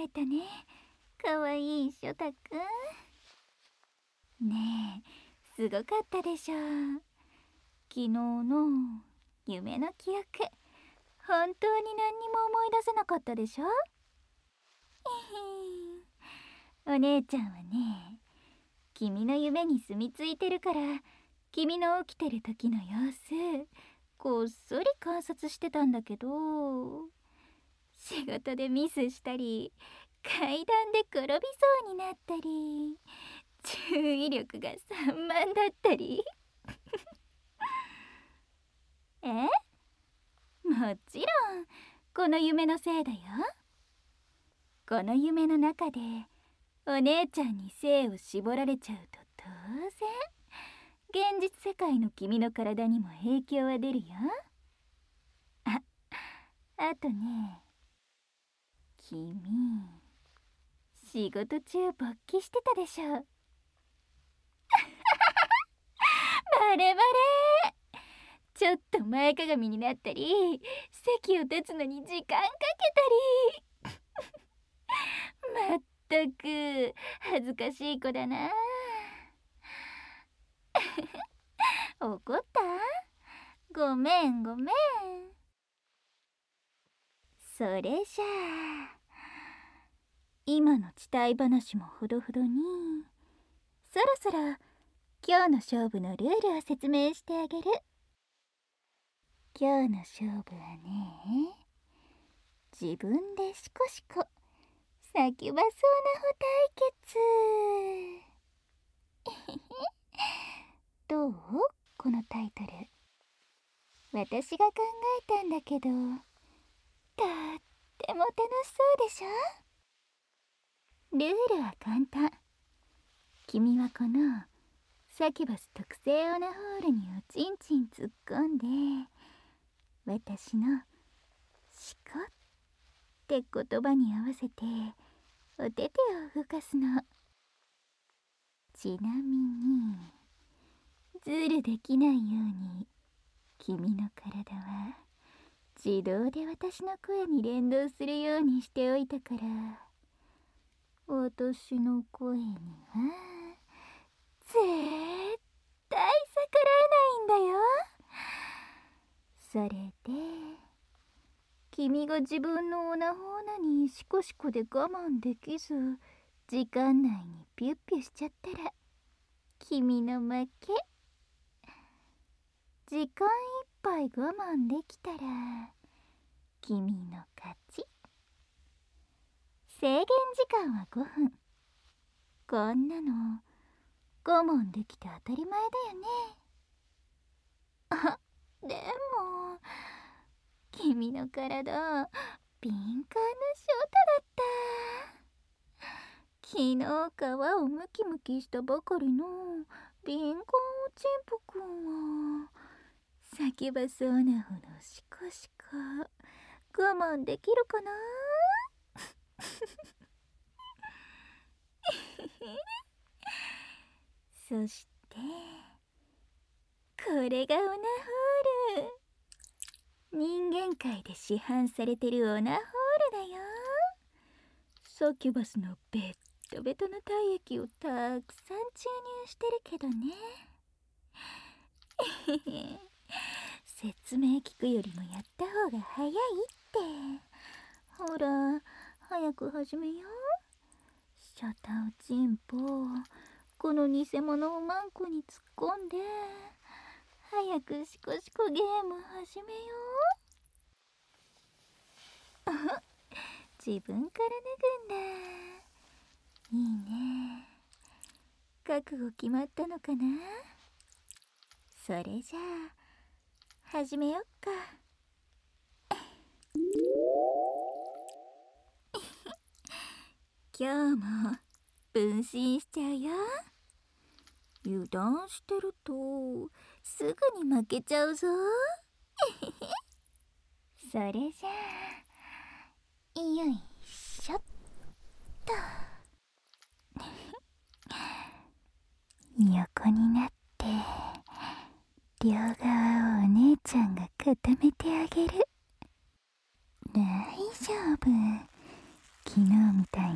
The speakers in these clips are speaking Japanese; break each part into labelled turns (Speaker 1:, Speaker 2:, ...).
Speaker 1: れたね。かわいいショタくん。ねえ、すごかったでしょ。昨日の夢の記憶、本当に何にも思い出せなかったでしょ。お姉ちゃんはね、君の夢に住み着いてるから、君の起きてる時の様子こっそり観察してたんだけど、仕事でミスしたり、階段で転びそうになったり、注意力が散漫だったりえ、もちろんこの夢のせいだよ。この夢の中でお姉ちゃんに性を絞られちゃうと当然現実世界の君の体にも影響は出るよ。あとね、君仕事中勃起してたでしょ。バレバレ。ちょっと前かがみになったり、席を立つのに時間かけたりまったく恥ずかしい子だな。怒った？ごめんごめん。それじゃあ今の地帯話もほどほどに、そろそろ今日の勝負のルールを説明してあげる。今日の勝負はね、自分でシコシコ叫ばそうな穂対決どう？このタイトル。私が考えたんだけど、とっても楽しそうでしょ。ルールは簡単。君はこのサキュバス特製オナホールにおちんちん突っ込んで、私のシコって言葉に合わせてお手手を動かすの。ちなみにズルできないように君の体は自動で私の声に連動するようにしておいたから、私の声には絶対逆らえないんだよ。それで君が自分のオナホーナにシコシコで我慢できず時間内にピュッピュしちゃったら君の負け。時間いっぱい我慢できたら君の勝ち。制限時間は5分。こんなの我慢できて当たり前だよね。あ、でも君の体敏感な翔太だった。昨日皮をムキムキしたばかりの敏感おちんぽくんは叫ばそうなほどシコシコ我慢できるかなそしてこれがオナホール。人間界で市販されてるオナホールだよ。サキュバスのベッドベトの体液をたくさん注入してるけどね説明聞くよりもやった方が早いって。ほら早く始めよう。シャタおちんぽ、この偽物をマンコに突っ込んで早くシコシコゲーム始めよう。自分から脱ぐんだ。いいね。覚悟決まったのかな。それじゃあ始めよっか。今日も分身しちゃうよ。油断してるとすぐに負けちゃうぞ。それじゃあよいしょっと。横になって両側をお姉ちゃんが固めてあげる。大丈夫。昨日みたい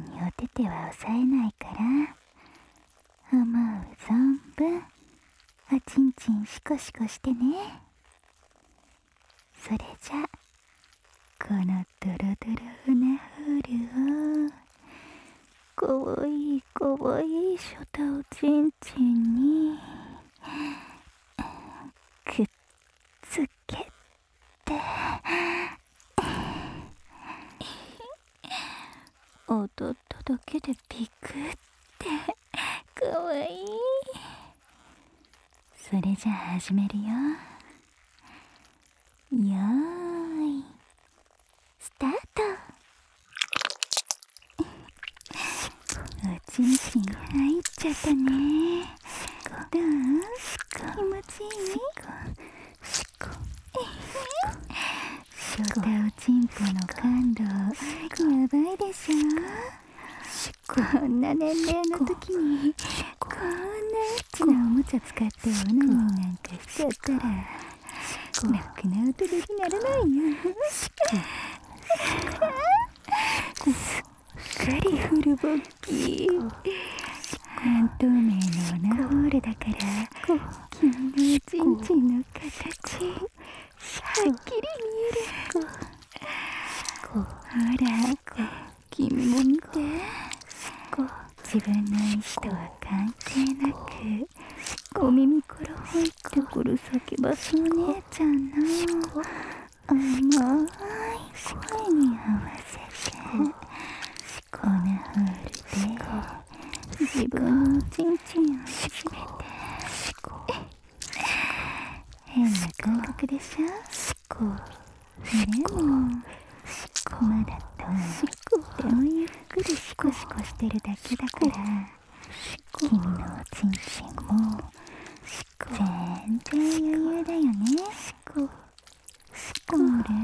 Speaker 1: ては抑えないから、思う存分おちんちんシコシコしてね。それじゃこのドロドロなホールをかわいいかわいいショタおちんちんにくっつけて踊っただけでピクってかわいい。それじゃあ始めるよ。よーいスタート。おちんちん入っちゃったね。どう？気持ちいい？ショタおちんぽの感度やばいでしょ。こんな年齢の時にこんなエッチなおもちゃ使ってオナニーなんかしちゃったらろくな音出にならないよ。すっかりフルボッキー。半透明のオナホールだから君のおちんちんの形はっきり見える。ほら君も見て。自分の意志とは関係なくお耳から入ってくる先走お姉ちゃんの甘い声に合わせてオナホールで自分のおちんちんを締めて。変な感覚でしょ。でもまだとってもゆっくりシコシコしてるだけだから君のおちんちんも全然余裕だよね。こ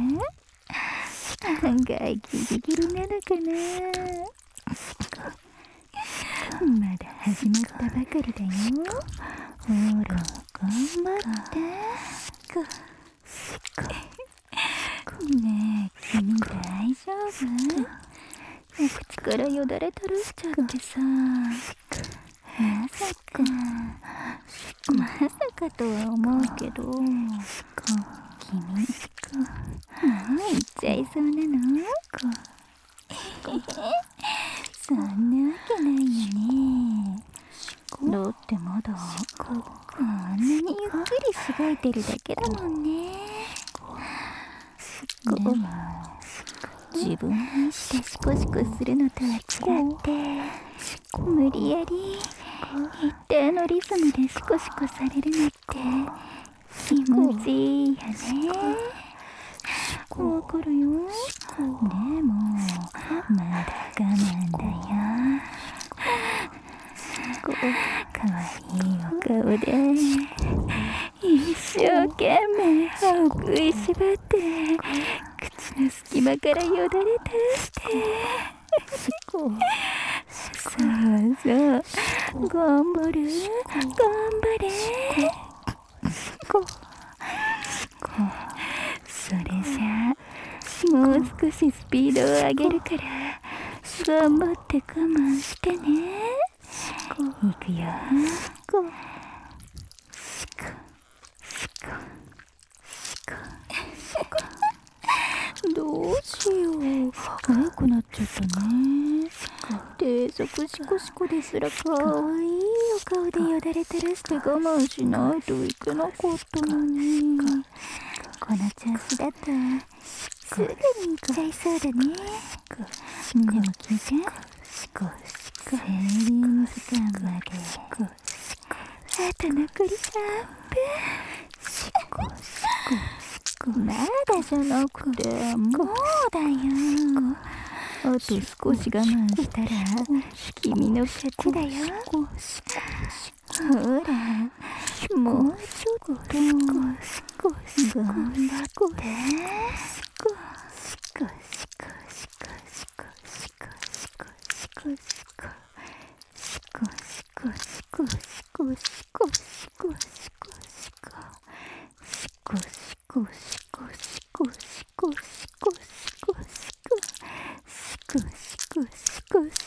Speaker 1: れ案外ギリギリなのかな。まだ始まったばかりだよ。ほら頑張って。ねえ君大丈夫？お口からよだれ垂らしちゃってさ。まさかとは思うけど君もう行っちゃいそうなの？そんなわけないよね。だってまだこんなにゆっくりしごいてるだけだもんね。でも自分の意志でシコシコするのとは違って無理やり一定のリズムでシコシコされるのって気持ちいいよね。わかるよ。でもまだ我慢だよ。かわいいお顔で一生懸命歯を食いしばって口の隙間からよだれ垂らしてそう頑張れそれじゃもう少しスピードを上げるから頑張って我慢してね。いくよ。どうしよう早くなっちゃったね。低速シコシコですらかわいいお顔でよだれ垂らして我慢しないといけなかったのに。この調子だとすぐに行っちゃいそうだね。でも聞いて、制限時間まであと残り3分。まだじゃなくてもうだよ。あと少し我慢したら君の勝ちだよ。ほらもうちょっと頑張って。シコシコ